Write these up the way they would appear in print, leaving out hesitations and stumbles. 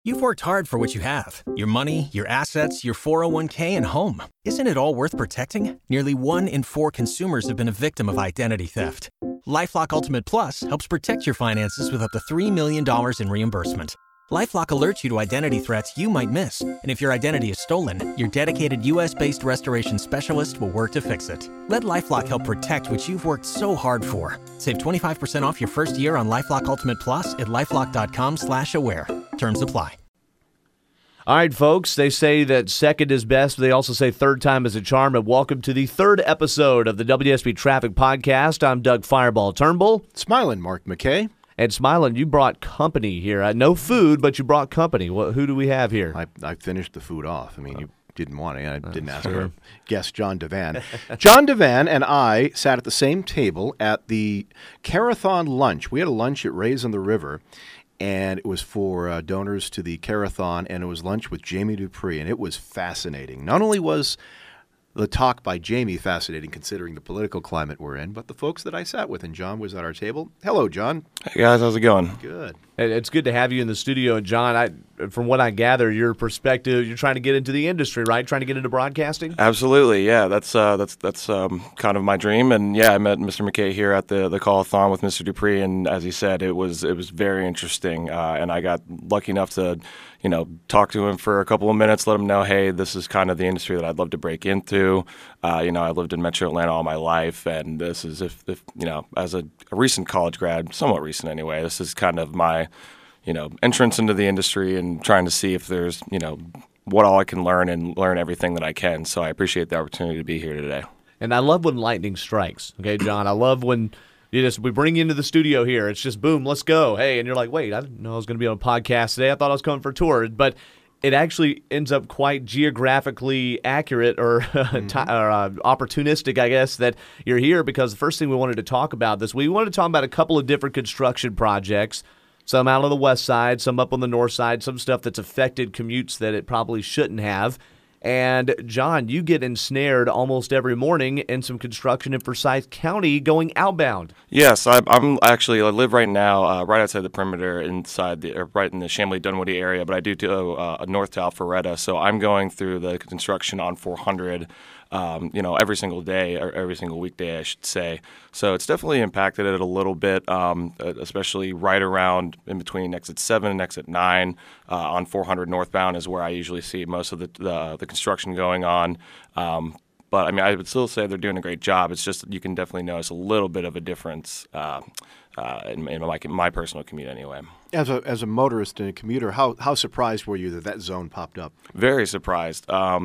You've worked hard for what you have. Your money, your assets, your 401k, and home. Isn't it all worth protecting? Nearly 1 in 4 consumers have been a victim of identity theft. LifeLock Ultimate Plus helps protect your finances with up to $3 million in reimbursement. LifeLock alerts you to identity threats you might miss. And if your identity is stolen, your dedicated U.S.-based restoration specialist will work to fix it. Let LifeLock help protect what you've worked so hard for. Save 25% off your first year on LifeLock Ultimate Plus at LifeLock.com/aware. Terms apply. All right, folks, they say that second is best. They also say third time is a charm. And welcome to the third episode of the WSB Traffic Podcast. I'm Doug Fireball Turnbull. Smiling Mark McKay. And Smiling, you brought company here. No food, but you brought company. Who do we have here? I finished the food off. I mean, you didn't want it. I didn't ask our guest, John Devan. John Devan and I sat at the same table at the Carathon lunch. We had a lunch at Rays on the River, and it was for donors to the Carathon, and it was lunch with Jamie Dupree, and it was fascinating. Not only was the talk by Jamie fascinating, considering the political climate we're in, but the folks that I sat with, and John was at our table. Hello, John. Hey, guys. How's it going? Good. It's good to have you in the studio. And, John, from what I gather, your perspective, you're trying to get into the industry, right? Trying to get into broadcasting? Absolutely, yeah. That's kind of my dream. And, yeah, I met Mr. McKay here at the call-a-thon with Mr. Dupree, and as he said, it was very interesting. And I got lucky enough to, talk to him for a couple of minutes, let him know, hey, this is kind of the industry that I'd love to break into. I lived in Metro Atlanta all my life, and this is, if as a recent college grad, somewhat recent anyway, this is kind of my, entrance into the industry and trying to see if there's, what all I can learn and learn everything that I can. So I appreciate the opportunity to be here today. And I love when lightning strikes. Okay, John, I love when we bring you into the studio here. It's just, boom, let's go. Hey, and you're like, wait, I didn't know I was going to be on a podcast today. I thought I was coming for a tour. But it actually ends up quite geographically accurate or opportunistic, I guess, that you're here, because the first thing we wanted to talk about we wanted to talk about a couple of different construction projects, some out on the west side, some up on the north side, some stuff that's affected commutes that it probably shouldn't have. And, John, you get ensnared almost every morning in some construction in Forsyth County going outbound. Yes, I live right now right outside the perimeter, right in the Chamblee-Dunwoody area, but I do go north to Alpharetta, so I'm going through the construction on 400 every single day, or every single weekday, I should say. So it's definitely impacted it a little bit, especially right around in between exit 7 and exit 9 on 400 northbound is where I usually see most of the construction going on. But, I mean, I would still say they're doing a great job. It's just that you can definitely notice a little bit of a difference in my personal commute anyway. As a motorist and a commuter, how surprised were you that zone popped up? Very surprised.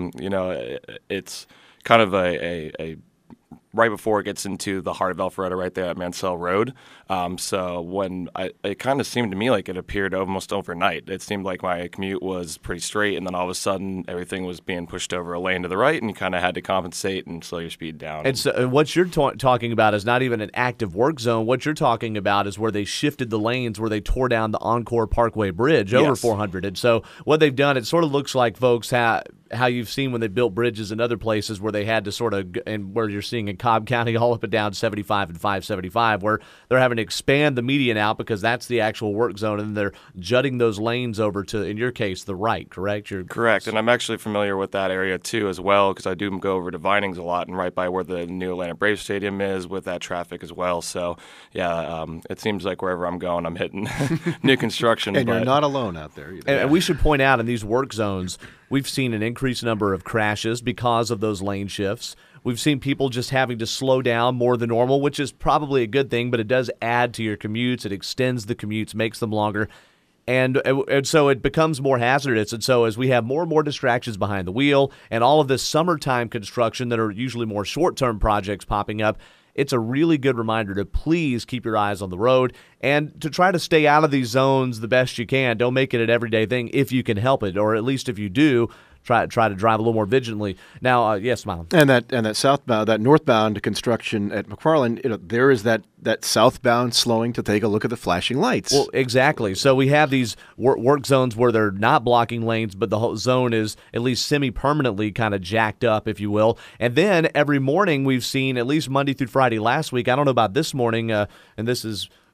It's kind of a right before it gets into the heart of Alpharetta, right there at Mansell Road. So when it kind of seemed to me like it appeared almost overnight. It seemed like my commute was pretty straight, and then all of a sudden everything was being pushed over a lane to the right, and you kind of had to compensate and slow your speed down. And so what you're talking about is not even an active work zone. What you're talking about is where they shifted the lanes, where they tore down the Encore Parkway Bridge over 400. And so what they've done, it sort of looks like, folks, how you've seen when they built bridges in other places where they had to sort of, and where you're seeing in Cobb County all up and down 75 and 575, where they're having to expand the median out because that's the actual work zone, and they're jutting those lanes over to, in your case, the right, correct? Correct, and I'm actually familiar with that area too as well, because I do go over to Vinings a lot and right by where the new Atlanta Braves Stadium is with that traffic as well. So, yeah, it seems like wherever I'm going, I'm hitting new construction. And you're not alone out there either. And we should point out, in these work zones, we've seen an increased number of crashes because of those lane shifts. We've seen people just having to slow down more than normal, which is probably a good thing, but it does add to your commutes. It extends the commutes, makes them longer. And so it becomes more hazardous. And so as we have more and more distractions behind the wheel and all of this summertime construction that are usually more short-term projects popping up, it's a really good reminder to please keep your eyes on the road and to try to stay out of these zones the best you can. Don't make it an everyday thing if you can help it, or at least if you do, try to drive a little more vigilantly. Now, yes, Smiley. And that southbound, that northbound construction at McFarland, there is that southbound slowing to take a look at the flashing lights. Well, exactly. So we have these work zones where they're not blocking lanes, but the whole zone is at least semi-permanently kind of jacked up, if you will. And then every morning we've seen, at least Monday through Friday last week, I don't know about this morning, and this is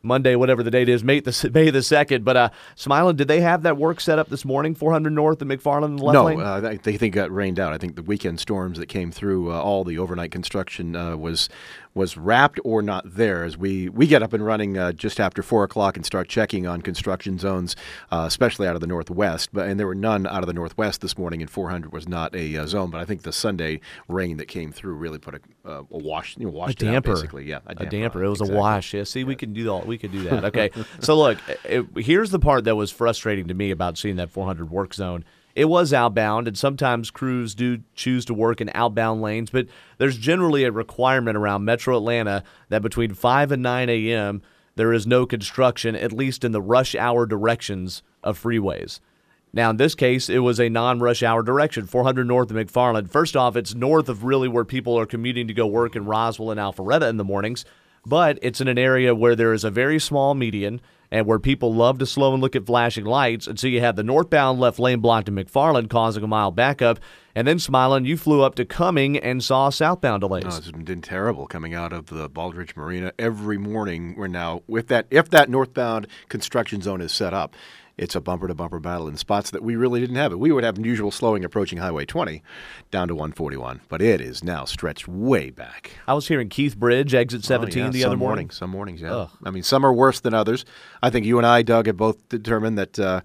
Monday, whatever the date is, May the 2nd. But Smiland, did they have that work set up this morning, 400 north and McFarland in the left lane? No, they think it got rained out. I think the weekend storms that came through, all the overnight construction was wrapped or not there. As we get up and running just after 4 o'clock and start checking on construction zones, especially out of the northwest. And there were none out of the northwest this morning, and 400 was not a zone. But I think the Sunday rain that came through really put a washed a it damper. out, basically. Yeah, a damper. It was exactly. a wash. Yeah, see, we can do all. We could do that. Okay. So look, here's the part that was frustrating to me about seeing that 400 work zone. It was outbound, and sometimes crews do choose to work in outbound lanes, but there's generally a requirement around Metro Atlanta that between 5 and 9 a.m. there is no construction, at least in the rush hour directions of freeways. Now, in this case, it was a non-rush hour direction, 400 north of McFarland. First off, it's north of really where people are commuting to go work in Roswell and Alpharetta in the mornings, but it's in an area where there is a very small median and where people love to slow and look at flashing lights. And so you have the northbound left lane blocked in McFarland, causing a mile backup. And then, Smiland, you flew up to Cumming and saw southbound delays. No, it's been terrible coming out of the Baldrige Marina. Every morning we're now, if that northbound construction zone is set up, it's a bumper-to-bumper battle in spots that we really didn't have it. We would have unusual slowing approaching Highway 20 down to 141, but it is now stretched way back. I was hearing Keith Bridge exit 17 the other morning. Some mornings, yeah. Ugh. I mean, some are worse than others. I think you and I, Doug, have both determined that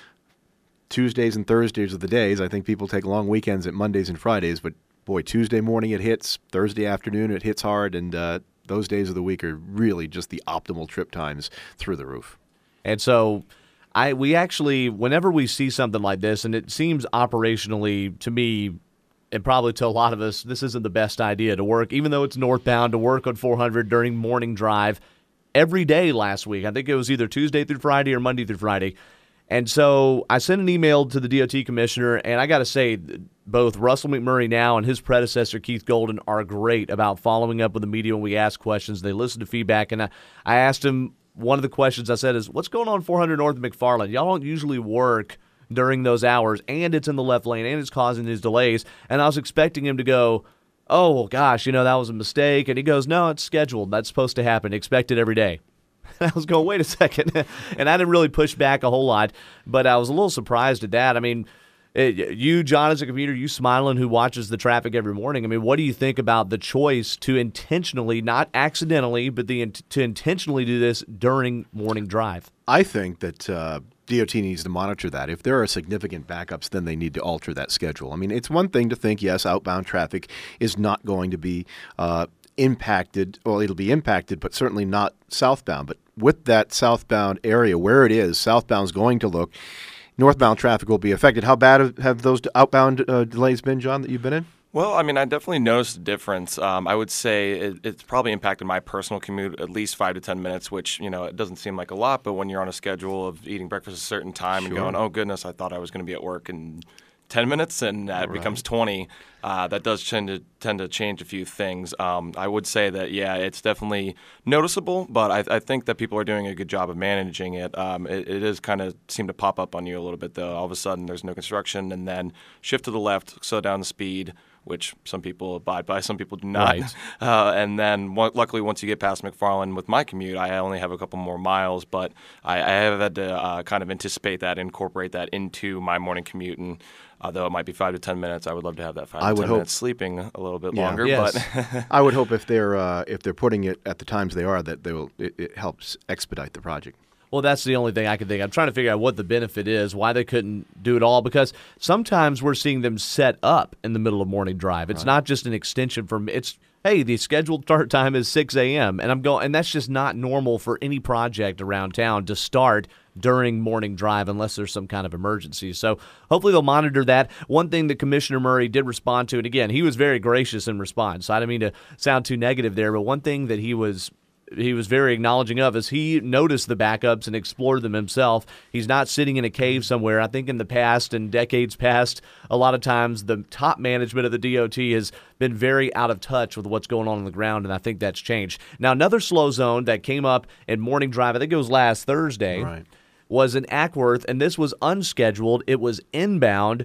Tuesdays and Thursdays are the days. I think people take long weekends at Mondays and Fridays, but boy, Tuesday morning it hits, Thursday afternoon it hits hard, and those days of the week are really just the optimal trip times through the roof. And so we actually, whenever we see something like this, and it seems operationally to me, and probably to a lot of us, this isn't the best idea to work, even though it's northbound, to work on 400 during morning drive every day last week. I think it was either Tuesday through Friday or Monday through Friday. And so I sent an email to the DOT commissioner, and I got to say, both Russell McMurray now and his predecessor, Keith Golden, are great about following up with the media when we ask questions. They listen to feedback, and I asked him, one of the questions I said is, what's going on 400 north of McFarland? Y'all don't usually work during those hours, and it's in the left lane, and it's causing these delays. And I was expecting him to go, oh, well, gosh, that was a mistake. And he goes, no, it's scheduled. That's supposed to happen. Expect it every day. I was going, wait a second. And I didn't really push back a whole lot, but I was a little surprised at that. I mean, you, John, as a commuter, you Smiland, who watches the traffic every morning, I mean, what do you think about the choice to intentionally, not accidentally, but to intentionally do this during morning drive? I think that DOT needs to monitor that. If there are significant backups, then they need to alter that schedule. I mean, it's one thing to think, yes, outbound traffic is not going to be impacted. Well, it'll be impacted, but certainly not southbound. But with that southbound area, where it is, southbound's going to look, northbound traffic will be affected. How bad have those outbound delays been, John, that you've been in? Well, I mean, I definitely noticed a difference. I would say it's probably impacted my personal commute at least 5 to 10 minutes, which, it doesn't seem like a lot, but when you're on a schedule of eating breakfast at a certain time and going, oh, goodness, I thought I was going to be at work in 10 minutes and that becomes 20, that does tend to change a few things. I would say that, yeah, it's definitely noticeable, but I think that people are doing a good job of managing it. It is kind of seem to pop up on you a little bit, though. All of a sudden there's no construction, and then shift to the left, slow down the speed, which some people abide by, some people do not. Right. And then luckily once you get past McFarland with my commute, I only have a couple more miles, but I have had to kind of anticipate that, incorporate that into my morning commute. And though it might be 5 to 10 minutes, I would love to have that 5 to 10 minutes sleeping a little bit longer. Yes. But I would hope if they're putting it at the times they are, that it helps expedite the project. Well, that's the only thing I can think. I'm trying to figure out what the benefit is, why they couldn't do it all, because sometimes we're seeing them set up in the middle of morning drive. It's not just an extension from hey, the scheduled start time is 6 a.m. And that's just not normal for any project around town to start during morning drive unless there's some kind of emergency. So hopefully they'll monitor that. One thing that Commissioner Murray did respond to, and again, he was very gracious in response. So I didn't mean to sound too negative there, but one thing that he was very acknowledging of is he noticed the backups and explored them himself. He's not sitting in a cave somewhere. I think in the past and decades past, a lot of times the top management of the DOT has been very out of touch with what's going on the ground, and I think that's changed. Now, another slow zone that came up in morning drive, I think it was last Thursday, was in Ackworth, and this was unscheduled. It was inbound.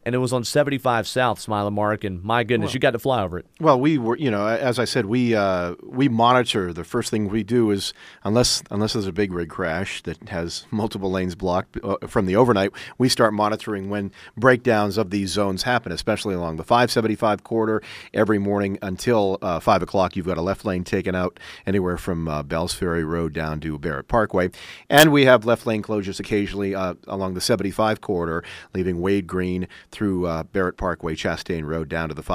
and it was on 75 South, Smile and Mark, and my goodness, you got to fly over it. Well, we were, as I said, we monitor. The first thing we do is, unless there's a big rig crash that has multiple lanes blocked from the overnight, we start monitoring when breakdowns of these zones happen, especially along the 575 corridor. Every morning until 5 o'clock, you've got a left lane taken out anywhere from Bells Ferry Road down to Barrett Parkway. And we have left lane closures occasionally along the 75 corridor, leaving Wade Green through Barrett Parkway, Chastain Road, down to the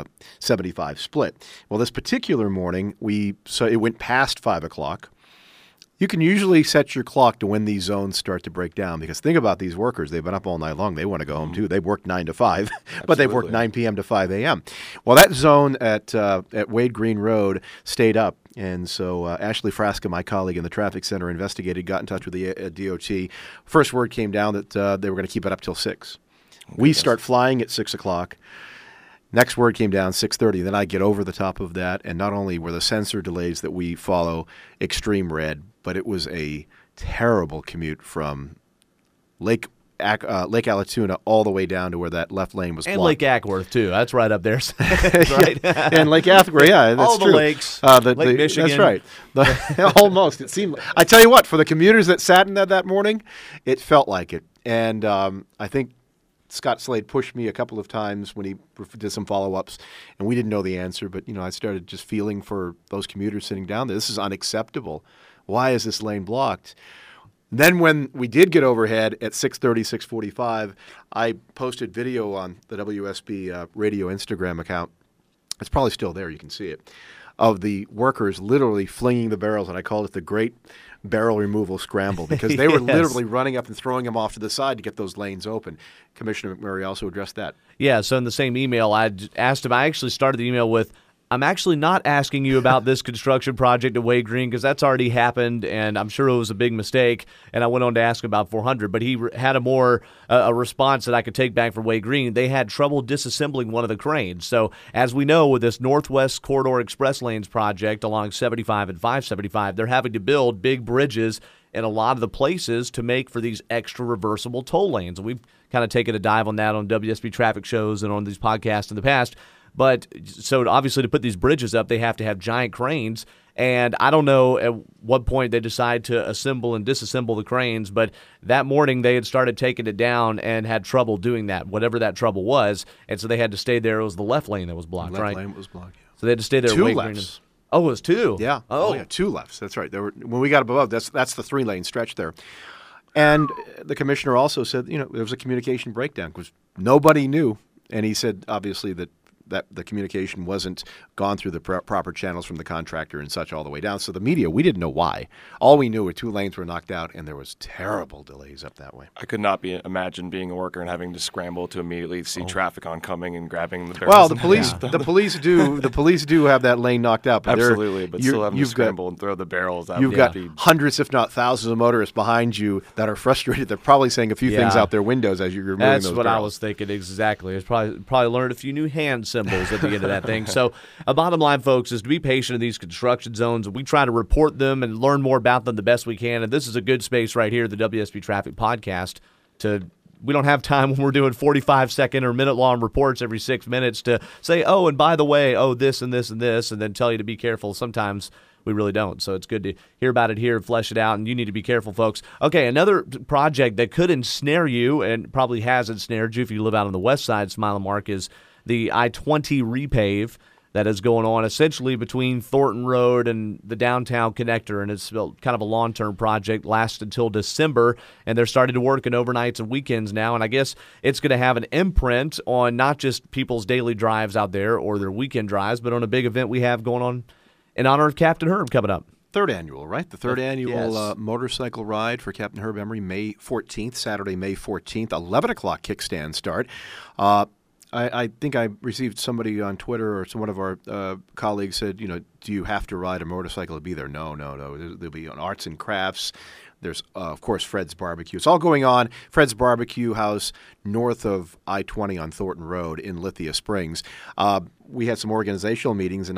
575 split. Well, this particular morning, it went past 5 o'clock. You can usually set your clock to when these zones start to break down, because think about these workers. They've been up all night long. They want to go home too. They've worked 9 to 5, but they've worked 9 p.m. to 5 a.m. Well, that zone at Wade Green Road stayed up. And so Ashley Frasca, my colleague in the traffic center, investigated, got in touch with the DOT. First word came down that they were going to keep it up till 6. We start flying at 6 o'clock. Next word came down 6:30. Then I get over the top of that, and not only were the sensor delays that we follow extreme red, but it was a terrible commute from Lake Allatoona all the way down to where that left lane was blocked. And Lake Ackworth, too. That's right up there. Right? And Lake Ackworth, yeah, that's all the true. lakes, Lake Michigan. That's right. Almost. It seemed. I tell you what, for the commuters that sat in that morning, it felt like it. And I think Scott Slade pushed me a couple of times when he did some follow-ups, and we didn't know the answer. But, I started just feeling for those commuters sitting down there. This is unacceptable. Why is this lane blocked? Then when we did get overhead at 6:30, 6:45, I posted video on the WSB radio Instagram account. It's probably still there. You can see it, of the workers literally flinging the barrels, and I called it the Great Barrel Removal Scramble, because they were literally running up and throwing them off to the side to get those lanes open. Commissioner McMurray also addressed that. Yeah, so in the same email, I asked him, I actually started the email with, I'm actually not asking you about this construction project at Wade Green, because that's already happened, and I'm sure it was a big mistake. And I went on to ask him about 400, but he had a response that I could take back from Wade Green. They had trouble disassembling one of the cranes. So as we know, with this Northwest Corridor Express Lanes project along 75 and 575, they're having to build big bridges in a lot of the places to make for these extra reversible toll lanes. And we've kind of taken a dive on that on WSB traffic shows and on these podcasts in the past. But so obviously to put these bridges up, they have to have giant cranes. And I don't know at what point they decide to assemble and disassemble the cranes, but that morning they had started taking it down and had trouble doing that, whatever that trouble was. And so they had to stay there. It was the left lane that was blocked, right? Left lane was blocked, yeah. So they had to stay there. Two lefts. Oh, it was two? Yeah. Oh, yeah, two lefts. That's right. When we got above, that's the 3-lane stretch there. And the commissioner also said, there was a communication breakdown because nobody knew. And he said, obviously, that the communication wasn't gone through the proper channels from the contractor and such all the way down. So the media, we didn't know why. All we knew were 2 lanes were knocked out, and there was terrible delays up that way. I could not imagine being a worker and having to scramble to immediately see traffic oncoming and grabbing the barrels. Well, the police do have that lane knocked out. But absolutely, but still having to scramble and throw the barrels out. You've got hundreds, if not thousands, of motorists behind you that are frustrated. They're probably saying a few things out their windows as you're removing those barrels. That's what I was thinking exactly. It's probably learned a few new hand symbols at the end of that thing. So bottom line, folks, is to be patient in these construction zones. We try to report them and learn more about them the best we can. And this is a good space right here, the WSB Traffic Podcast. We don't have time when we're doing 45-second or minute-long reports every 6 minutes to say, oh, and by the way, this and this and this, and then tell you to be careful. Sometimes we really don't. So it's good to hear about it here, flesh it out, and you need to be careful, folks. Okay, another project that could ensnare you and probably has ensnared you if you live out on the west side, Smile and Mark, is the I-20 repave that is going on essentially between Thornton Road and the downtown connector, and it's kind of a long-term project, lasts until December, and they're starting to work in overnights and weekends now, and I guess it's going to have an imprint on not just people's daily drives out there or their weekend drives, but on a big event we have going on in honor of Captain Herb coming up. Third annual, right? The third annual motorcycle ride for Captain Herb Emery, May 14th, Saturday, May 14th, 11 o'clock kickstand start. I think I received somebody on Twitter or one of our colleagues said, do you have to ride a motorcycle to be there? No. There'll be on arts and crafts. There's, of course, Fred's Barbecue. It's all going on. Fred's Barbecue House north of I-20 on Thornton Road in Lithia Springs. We had some organizational meetings, and I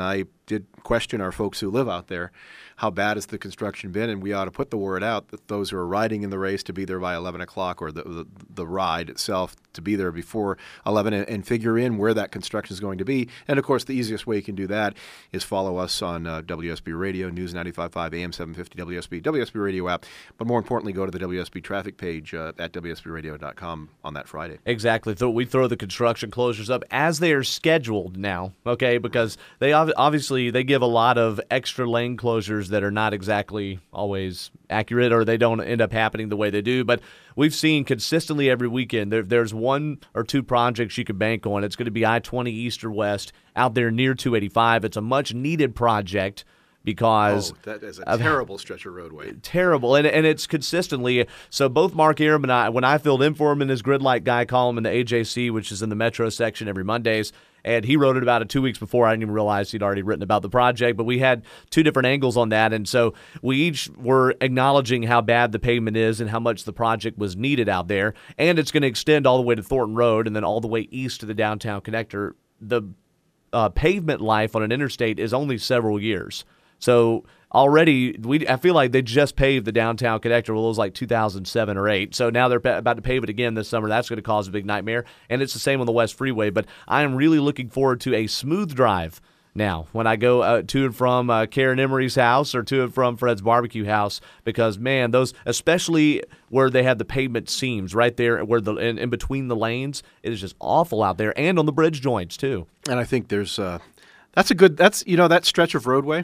did question our folks who live out there, how bad has the construction been, and we ought to put the word out that those who are riding in the race to be there by 11 o'clock, or the ride itself to be there before 11, and figure in where that construction is going to be. And, of course, the easiest way you can do that is follow us on WSB Radio, News 95.5, AM 750 WSB Radio app. But more importantly, go to the WSB traffic page at WSBradio.com on that Friday. Exactly. So we throw the construction closures up as they are scheduled now, okay, because they obviously they give a lot of extra lane closures that are not exactly always accurate, or they don't end up happening the way they do. But we've seen consistently every weekend there's one or two projects you could bank on. It's going to be I-20 east or west out there near 285. It's a much-needed project because that is a terrible stretch of roadway. Terrible, and it's consistently. So both Mark Aram and I, when I filled in for him in his Grid Light Guy column in the AJC, which is in the Metro section every Mondays, and he wrote it about 2 weeks before. I didn't even realize he'd already written about the project, but we had two different angles on that, and so we each were acknowledging how bad the pavement is and how much the project was needed out there, and it's going to extend all the way to Thornton Road and then all the way east to the downtown connector. The pavement life on an interstate is only several years. So already, I feel like they just paved the downtown connector. Well, it was like 2007 or 8. So now they're about to pave it again this summer. That's going to cause a big nightmare. And it's the same on the West Freeway. But I am really looking forward to a smooth drive now when I go to and from Karen Emery's house or to and from Fred's Barbecue House, because, man, those, especially where they have the pavement seams right there where in between the lanes, it is just awful out there, and on the bridge joints too. And I think there's that stretch of roadway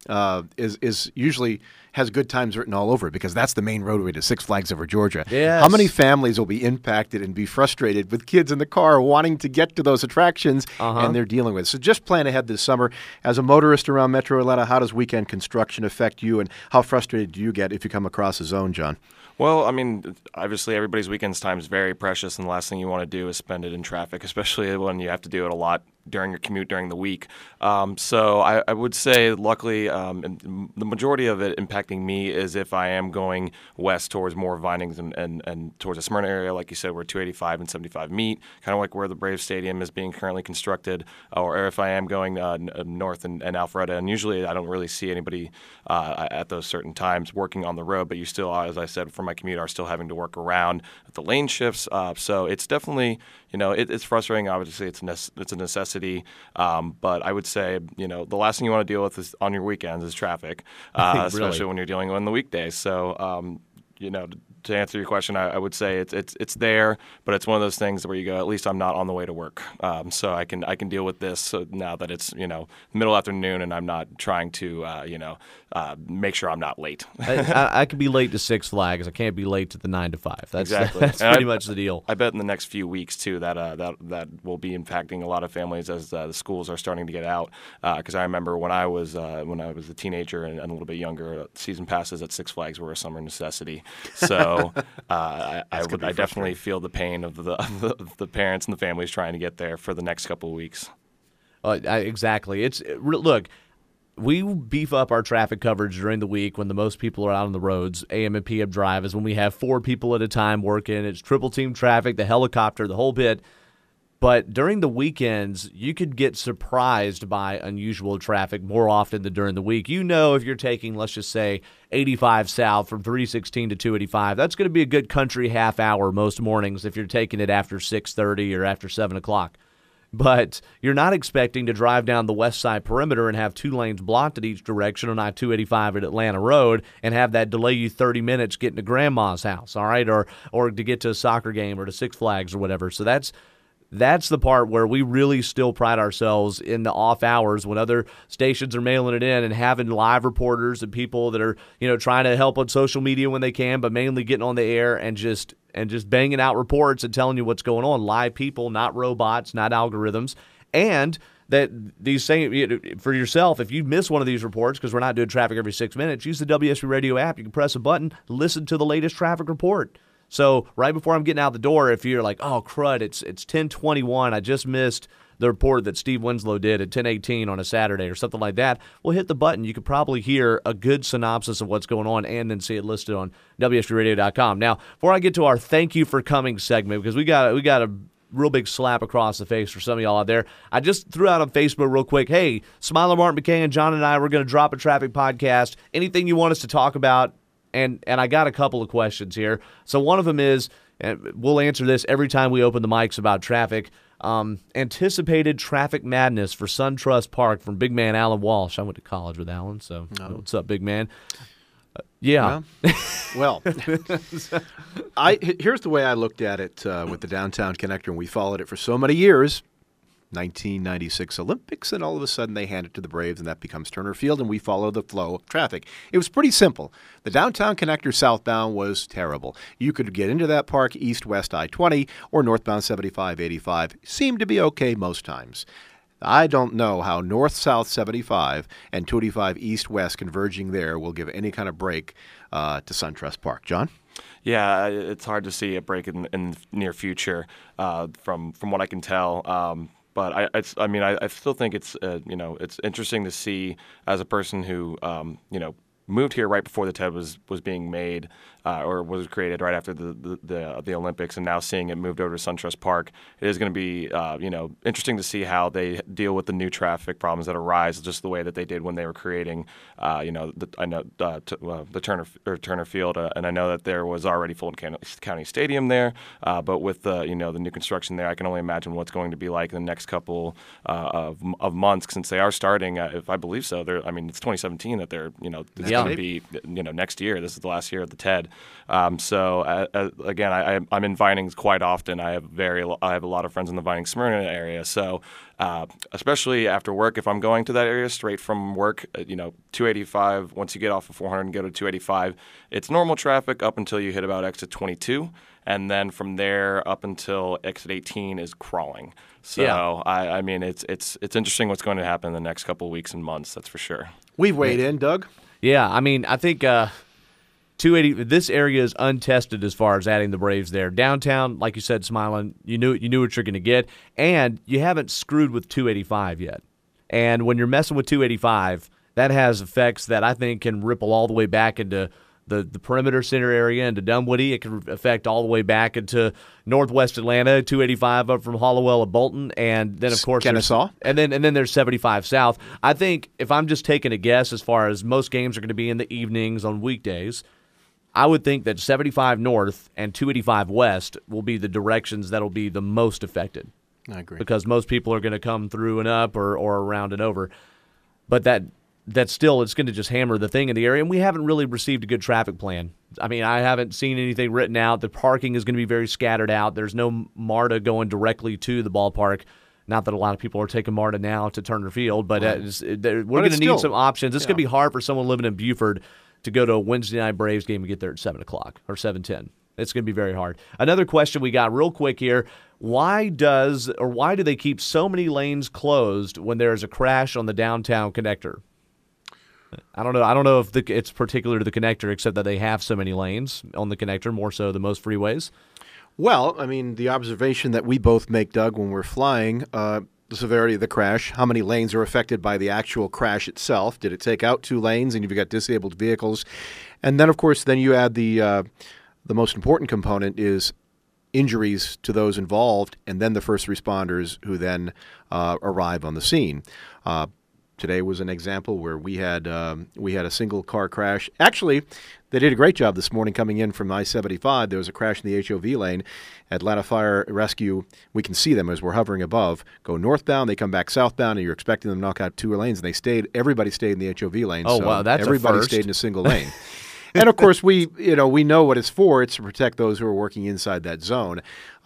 is usually has good times written all over it, because that's the main roadway to Six Flags Over Georgia. Yes. How many families will be impacted and be frustrated with kids in the car wanting to get to those attractions, and they're dealing with it. So just plan ahead this summer. As a motorist around Metro Atlanta, how does weekend construction affect you, and how frustrated do you get if you come across a zone, John? Well, I mean, obviously everybody's weekend's time is very precious, and the last thing you want to do is spend it in traffic, especially when you have to do it a lot during your commute during the week. So I would say, luckily, the majority of it impacting me is if I am going west towards more Vinings and towards the Smyrna area, like you said, where 285 and 75 meet, kind of like where the Braves Stadium is being currently constructed, or if I am going north and Alpharetta. And usually I don't really see anybody at those certain times working on the road, but you still, as I said, for my commute, are still having to work around the lane shifts. So it's definitely, it's frustrating. Obviously, it's a necessity. But I would say, the last thing you want to deal with on your weekends is traffic, especially when you're dealing on the weekdays. So, to answer your question, I would say it's there, but it's one of those things where you go, at least I'm not on the way to work, so I can deal with this now that it's middle afternoon and I'm not trying to make sure I'm not late. I could be late to Six Flags. I can't be late to the 9 to 5. Exactly. That's pretty much the deal. I bet in the next few weeks too that will be impacting a lot of families as the schools are starting to get out. Because I remember when I was a teenager and a little bit younger, season passes at Six Flags were a summer necessity. So I definitely feel the pain of the parents and the families trying to get there for the next couple of weeks. Exactly. Look, we beef up our traffic coverage during the week when the most people are out on the roads. AM and PM drive is when we have 4 people at a time working. It's triple team traffic, the helicopter, the whole bit. But during the weekends, you could get surprised by unusual traffic more often than during the week. If you're taking, let's just say, 85 south from 316 to 285, that's going to be a good country half hour most mornings if you're taking it after 6:30 or after 7 o'clock. But you're not expecting to drive down the west side perimeter and have 2 lanes blocked at each direction on I-285 at Atlanta Road and have that delay you 30 minutes getting to grandma's house, all right, or to get to a soccer game or to Six Flags or whatever. So that's the part where we really still pride ourselves in the off hours when other stations are mailing it in and having live reporters and people that are, trying to help on social media when they can, but mainly getting on the air and just banging out reports and telling you what's going on. Live people, not robots, not algorithms. And that these same, for yourself, if you miss one of these reports, because we're not doing traffic every 6 minutes, use the WSB Radio app. You can press a button, listen to the latest traffic report. So right before I'm getting out the door, if you're like, oh, crud, it's 10:21, I just missed the report that Steve Winslow did at 10:18 on a Saturday or something like that, well, hit the button. You could probably hear a good synopsis of what's going on and then see it listed on WSBradio.com. Now, before I get to our thank you for coming segment, because we got a real big slap across the face for some of y'all out there. I just threw out on Facebook real quick, hey, Smiler, Martin McKay, and John and I, we're going to drop a traffic podcast. Anything you want us to talk about? And I got a couple of questions here. So one of them is, and we'll answer this every time we open the mics about traffic, anticipated traffic madness for SunTrust Park from big man Alan Walsh. I went to college with Alan, so what's up, big man? Yeah. Well, here's the way I looked at it with the Downtown Connector, and we followed it for so many years. 1996 Olympics, and all of a sudden they hand it to the Braves, and that becomes Turner Field, and we follow the flow of traffic. It was pretty simple. The Downtown Connector southbound was terrible. You could get into that park east-west I-20 or northbound 75-85. Seemed to be okay most times. I don't know how north-south 75 and 285 east-west converging there will give any kind of break to SunTrust Park. John? Yeah, it's hard to see a break in the near future from what I can tell. But I still think it's it's interesting to see as a person who moved here right before the TED was being made or was created right after the Olympics, and now seeing it moved over to SunTrust Park, it is going to be interesting to see how they deal with the new traffic problems that arise, just the way that they did when they were creating the Turner Field, and I know that there was already Fulton County Stadium there, but with the new construction there, I can only imagine what's going to be like in the next couple of months, since they are starting. If I believe so, it's 2017 that they're it's going to be next year. This is the last year of the TED. Again, I'm in Vinings quite often. I have a lot of friends in the Vining-Smyrna area. So especially after work, if I'm going to that area straight from work, 285. Once you get off of 400 and go to 285, it's normal traffic up until you hit about exit 22. And then from there up until exit 18 is crawling. So yeah. It's interesting what's going to happen in the next couple of weeks and months. That's for sure. We've weighed in, Doug. Yeah, I think 280. This area is untested as far as adding the Braves there. Downtown, like you said, Smiling, you knew what you're going to get, and you haven't screwed with 285 yet. And when you're messing with 285, that has effects that I think can ripple all the way back into the perimeter center area into Dunwoody. It can affect all the way back into northwest Atlanta, 285 up from Hollowell and Bolton, and then of course Kennesaw, and then there's 75 south. I think if I'm just taking a guess, as far as most games are going to be in the evenings on weekdays, I would think that 75 north and 285 west will be the directions that will be the most affected. I agree, because most people are going to come through and up or around and over, but that still, it's going to just hammer the thing in the area, and we haven't really received a good traffic plan. I haven't seen anything written out. The parking is going to be very scattered out. There's no MARTA going directly to the ballpark. Not that a lot of people are taking MARTA now to Turner Field, but we're going to need some options. It's going to be hard for someone living in Buford to go to a Wednesday night Braves game and get there at 7 o'clock or 7:10. It's going to be very hard. Another question we got real quick here. Why do they keep so many lanes closed when there's a crash on the Downtown Connector? I don't know if it's particular to the connector, except that they have so many lanes on the connector, more so than most freeways. Well, the observation that we both make, Doug, when we're flying, the severity of the crash, how many lanes are affected by the actual crash itself. Did it take out 2 lanes, and you've got disabled vehicles? And then, of course, you add the most important component is injuries to those involved, and then the first responders who then arrive on the scene. Today was an example where we had a single car crash. Actually, they did a great job this morning coming in from I-75. There was a crash in the HOV lane. Atlanta Fire Rescue, we can see them as we're hovering above. Go northbound, they come back southbound, and you're expecting them to knock out 2 lanes, and everybody stayed in the HOV lane. Oh, so wow, that's everybody stayed in a single lane. And of course, we know what it's for. It's to protect those who are working inside that zone.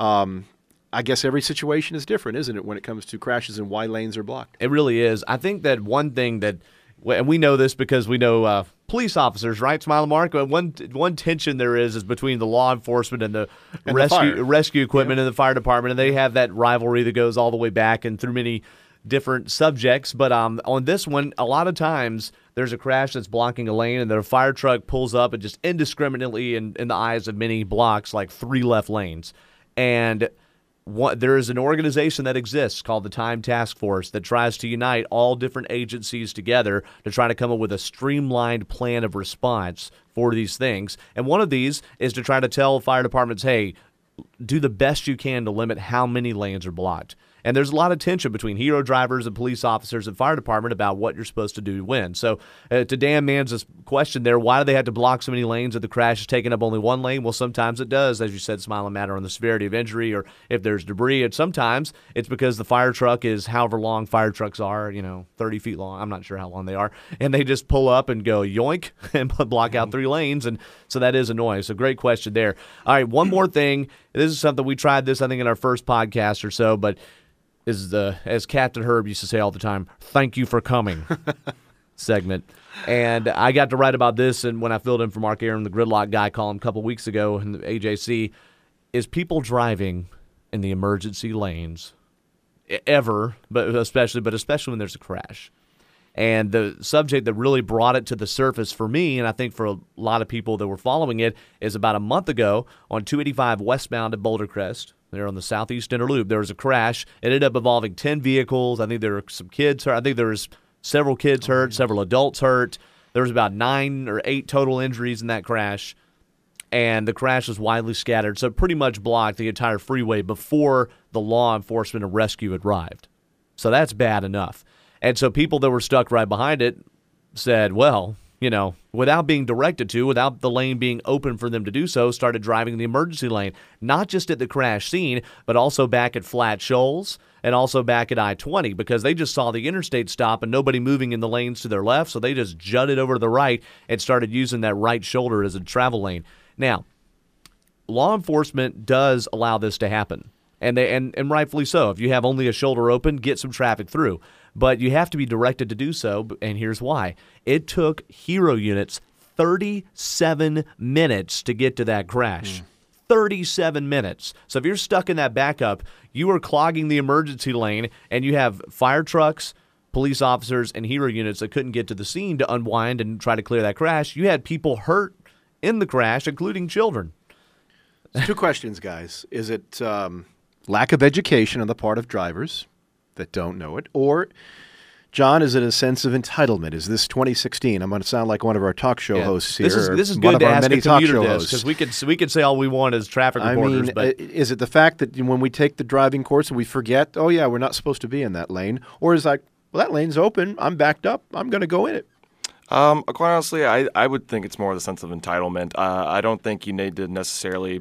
I guess every situation is different, isn't it, when it comes to crashes and why lanes are blocked? It really is. I think that one thing that, and we know this because we know police officers, right, Smile Mark? One tension there is between the law enforcement and the rescue equipment and the fire department, and they have that rivalry that goes all the way back and through many different subjects. But on this one, a lot of times there's a crash that's blocking a lane, and the fire truck pulls up and just indiscriminately, in the eyes of many, blocks like 3 left lanes. And there is an organization that exists called the Time Task Force that tries to unite all different agencies together to try to come up with a streamlined plan of response for these things. And one of these is to try to tell fire departments, hey, do the best you can to limit how many lanes are blocked. And there's a lot of tension between hero drivers and police officers and fire department about what you're supposed to do when. So to Dan Man's question there, why do they have to block so many lanes if the crash is taking up only one lane? Well, sometimes it does, as you said, Smiling, matter on the severity of injury or if there's debris. And sometimes it's because the fire truck is however long fire trucks are, 30 feet long. I'm not sure how long they are. And they just pull up and go yoink and block out 3 lanes. And so that is annoying. So great question there. All right, one more thing. This is something we tried this, I think, in our first podcast or so, but is as Captain Herb used to say all the time, thank you for coming segment. And I got to write about this, and when I filled in for Mark Aaron, the Gridlock guy column a couple weeks ago in the AJC, is people driving in the emergency lanes ever, but especially when there's a crash. And the subject that really brought it to the surface for me, and I think for a lot of people that were following it, is about a month ago on 285 westbound at Boulder Crest. There on the southeast inner loop, there was a crash. It ended up involving 10 vehicles. I think there were some kids hurt. I think there was several kids hurt, several adults hurt. There was about 9 or 8 total injuries in that crash. And the crash was widely scattered, so it pretty much blocked the entire freeway before the law enforcement and rescue had arrived. So that's bad enough. And so people that were stuck right behind it said, well, without being directed to, without the lane being open for them to do so, started driving the emergency lane, not just at the crash scene, but also back at Flat Shoals and also back at I-20 because they just saw the interstate stop and nobody moving in the lanes to their left, so they just jutted over to the right and started using that right shoulder as a travel lane. Now, law enforcement does allow this to happen, and rightfully so. If you have only a shoulder open, get some traffic through. But you have to be directed to do so, and here's why. It took hero units 37 minutes to get to that crash. 37 minutes. So if you're stuck in that backup, you are clogging the emergency lane, and you have fire trucks, police officers, and hero units that couldn't get to the scene to unwind and try to clear that crash. You had people hurt in the crash, including children. 2 questions, guys. Is it lack of education on the part of drivers that don't know it? Or, John, is it a sense of entitlement? Is this 2016? I'm going to sound like one of our talk show hosts here. This is good to ask a commuter this, because we can say all we want as traffic reporters. But is it the fact that when we take the driving course and we forget, oh, yeah, we're not supposed to be in that lane? Or is it like, well, that lane's open. I'm backed up. I'm going to go in it. Quite honestly, I would think it's more the sense of entitlement. I don't think you need to necessarily,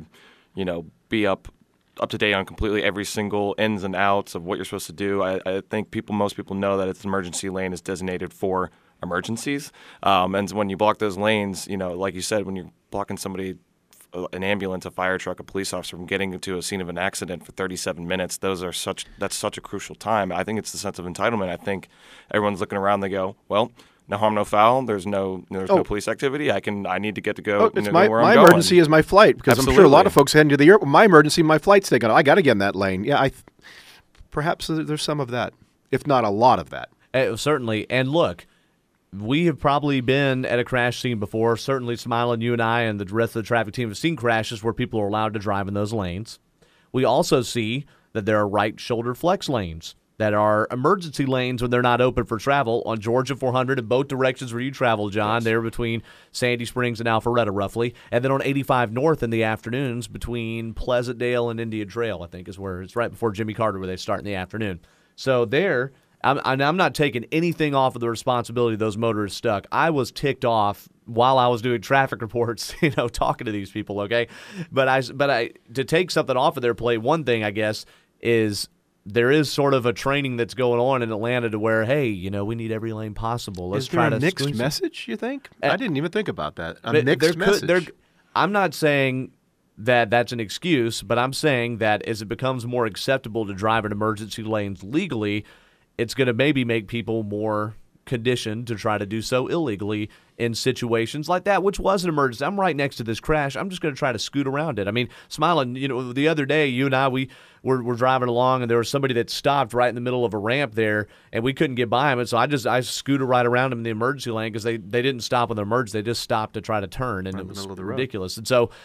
be up to date on completely every single ins and outs of what you're supposed to do. I think most people know that its emergency lane is designated for emergencies. And when you block those lanes, like you said, when you're blocking somebody, an ambulance, a fire truck, a police officer from getting to a scene of an accident for 37 minutes, that's such a crucial time. I think it's the sense of entitlement. I think everyone's looking around, they go, well, no harm, no foul. There's no police activity. I need to get to go. It's where I'm going. My emergency is my flight because Absolutely. I'm sure a lot of folks heading to the airport. My emergency, my flight's taken. I got to get in that lane. Yeah, perhaps there's some of that, if not a lot of that. Certainly. And look, we have probably been at a crash scene before. Certainly, Smiling, you and I and the rest of the traffic team have seen crashes where people are allowed to drive in those lanes. We also see that there are right shoulder flex lanes that are emergency lanes when they're not open for travel on Georgia 400 in both directions where you travel, John. Yes. They're between Sandy Springs and Alpharetta, roughly. And then on 85 North in the afternoons between Pleasantdale and Indian Trail, I think is where it's right before Jimmy Carter where they start in the afternoon. So there, I'm not taking anything off of the responsibility of those motorists stuck. I was ticked off while I was doing traffic reports, talking to these people, okay? But to take something off of their plate, one thing, I guess, is there is sort of a training that's going on in Atlanta to where, hey, we need every lane possible. Let's try to mixed message, you think? I didn't even think about that. A mixed message. I'm not saying that that's an excuse, but I'm saying that as it becomes more acceptable to drive in emergency lanes legally, it's going to maybe make people more conditioned to try to do so illegally in situations like that, which was an emergency. I'm right next to this crash. I'm just going to try to scoot around it. I mean, Smiling, the other day, you and I, we were driving along, and there was somebody that stopped right in the middle of a ramp there, and we couldn't get by him. And so I scooted right around him in the emergency lane because they didn't stop on the emergency. They just stopped to try to turn, and it was ridiculous. And so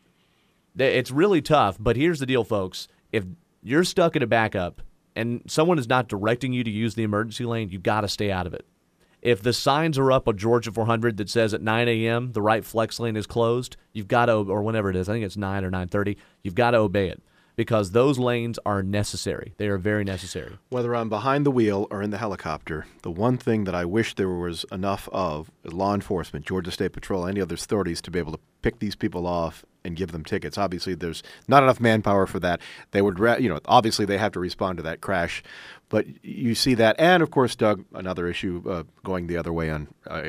it's really tough. But here's the deal, folks. If you're stuck in a backup and someone is not directing you to use the emergency lane, you got to stay out of it. If the signs are up on Georgia 400 that says at 9 a.m. the right flex lane is closed, you've got to, or whenever it is, I think it's 9 or 9:30, you've got to obey it because those lanes are necessary. They are very necessary. Whether I'm behind the wheel or in the helicopter, the one thing that I wish there was enough of law enforcement, Georgia State Patrol, any other authorities to be able to pick these people off and give them tickets. Obviously, there's not enough manpower for that. They would, obviously they have to respond to that crash. But you see that. And, of course, Doug, another issue going the other way on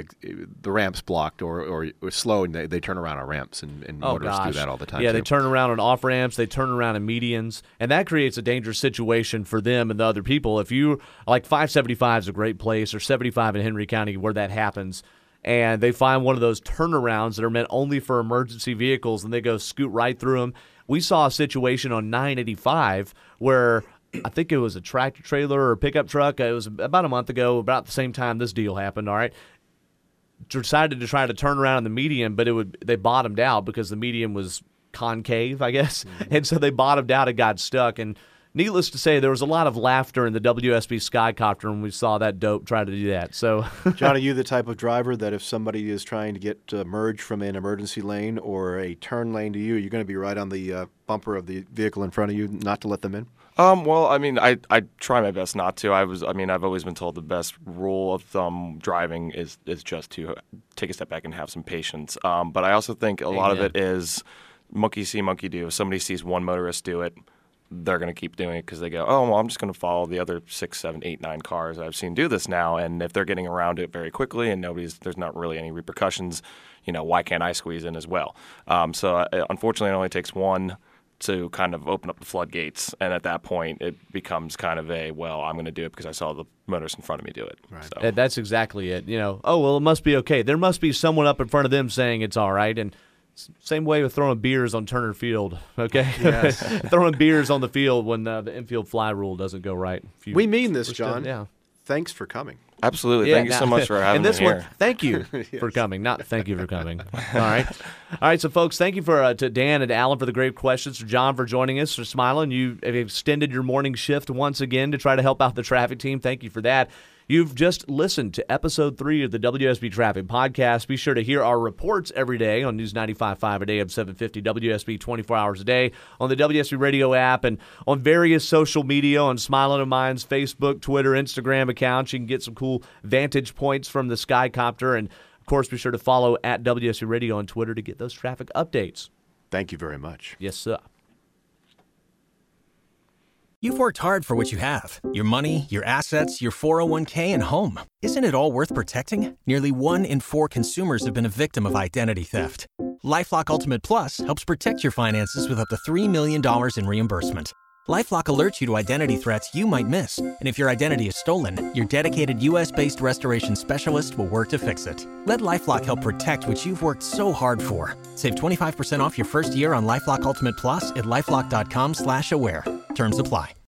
the ramps blocked or slow, and they turn around on ramps, and motorists do that all the time. Yeah, too. They turn around on off-ramps. They turn around in medians. And that creates a dangerous situation for them and the other people. If you, like 575 is a great place, or 75 in Henry County where that happens, and they find one of those turnarounds that are meant only for emergency vehicles, and they go scoot right through them. We saw a situation on 985 where I think it was a tractor trailer or a pickup truck. It was about a month ago, about the same time this deal happened, all right? Decided to try to turn around in the median, but they bottomed out because the median was concave, I guess. Mm-hmm. And so they bottomed out and got stuck. And needless to say, there was a lot of laughter in the WSB Skycopter when we saw that dope try to do that. So, John, are you the type of driver that if somebody is trying to get merged from an emergency lane or a turn lane to you, you're going to be right on the bumper of the vehicle in front of you, not to let them in? Well, I mean, I try my best not to. I've always been told the best rule of thumb driving is just to take a step back and have some patience. But I also think a lot of it is monkey see, monkey do. If somebody sees one motorist do it, they're going to keep doing it because they go, oh, well, I'm just going to follow the other 6, 7, 8, 9 cars I've seen do this now. And if they're getting around it very quickly and there's not really any repercussions, why can't I squeeze in as well? So unfortunately, it only takes one to kind of open up the floodgates, and at that point it becomes kind of I'm going to do it because I saw the motorist in front of me do it. Right. So. That's exactly it. Oh, well, it must be okay. There must be someone up in front of them saying it's all right. And same way with throwing beers on Turner Field, okay? Yes. Throwing beers on the field when the infield fly rule doesn't go right. We mean this, John. Yeah. Thanks for coming. Absolutely. Thank you so much for having me here. One, thank you for coming. Not thank you for coming. All right. All right, so folks, thank you to Dan and Alan for the great questions, to John for joining us, for smiling. You have extended your morning shift once again to try to help out the traffic team. Thank you for that. You've just listened to Episode 3 of the WSB Traffic Podcast. Be sure to hear our reports every day on News 95.5 at AM 750, WSB 24 hours a day, on the WSB Radio app, and on various social media, on Smiling of Mine's Facebook, Twitter, Instagram accounts. You can get some cool vantage points from the Skycopter. And, of course, be sure to follow at WSB Radio on Twitter to get those traffic updates. Thank you very much. Yes, sir. You've worked hard for what you have. Your money, your assets, your 401k, and home. Isn't it all worth protecting? Nearly 1 in 4 consumers have been a victim of identity theft. LifeLock Ultimate Plus helps protect your finances with up to $3 million in reimbursement. LifeLock alerts you to identity threats you might miss. And if your identity is stolen, your dedicated U.S.-based restoration specialist will work to fix it. Let LifeLock help protect what you've worked so hard for. Save 25% off your first year on LifeLock Ultimate Plus at LifeLock.com/aware. Terms apply.